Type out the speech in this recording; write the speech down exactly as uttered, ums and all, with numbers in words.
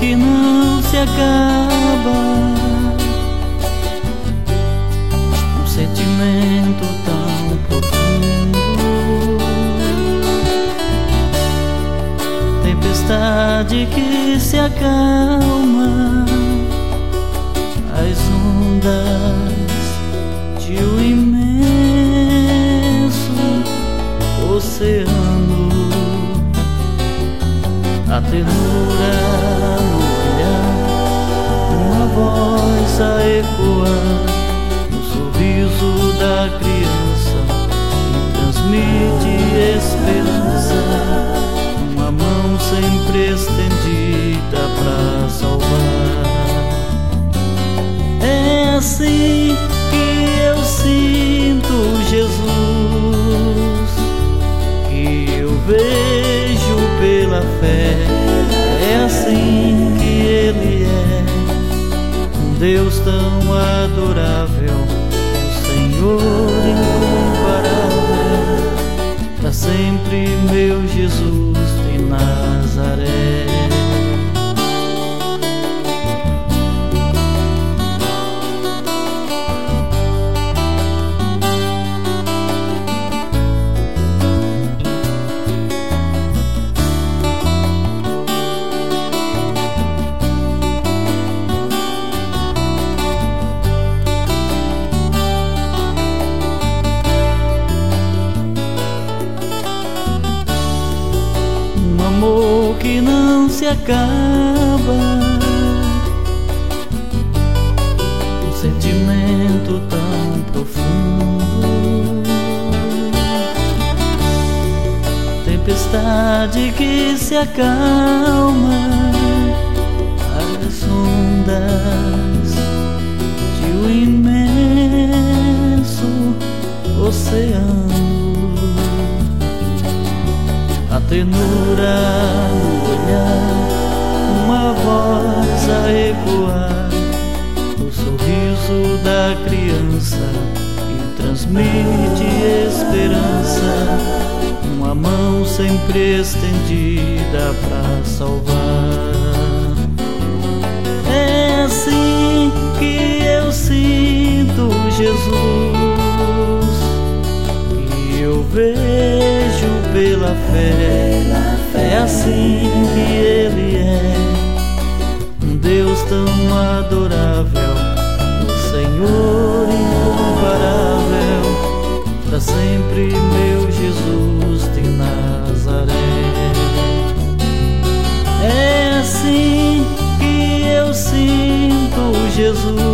que não se acaba, um sentimento tão profundo, tempestade que se acalma, as ondas de um imenso oceano, a ternura no olhar, uma voz a ecoar, no sorriso da criança que transmite esperança, uma mão sempre estendida pra salvar. É assim que eu sinto Jesus, que eu vejo pela fé. É assim que Ele é, um Deus tão adorável, um Senhor incomparável, pra sempre meu Jesus de Nazaré. Amor que não se acaba, um sentimento tão profundo, tempestade que se acalma, as ondas de um imenso oceano, a ternura no olhar, uma voz a ecoar, o sorriso da criança que transmite esperança, uma mão sempre estendida pra salvar. É assim que eu sinto Jesus, que eu vejo pela fé. É assim que Ele é, um Deus tão adorável, um Senhor incomparável, pra sempre meu Jesus de Nazaré. É assim que eu sinto Jesus,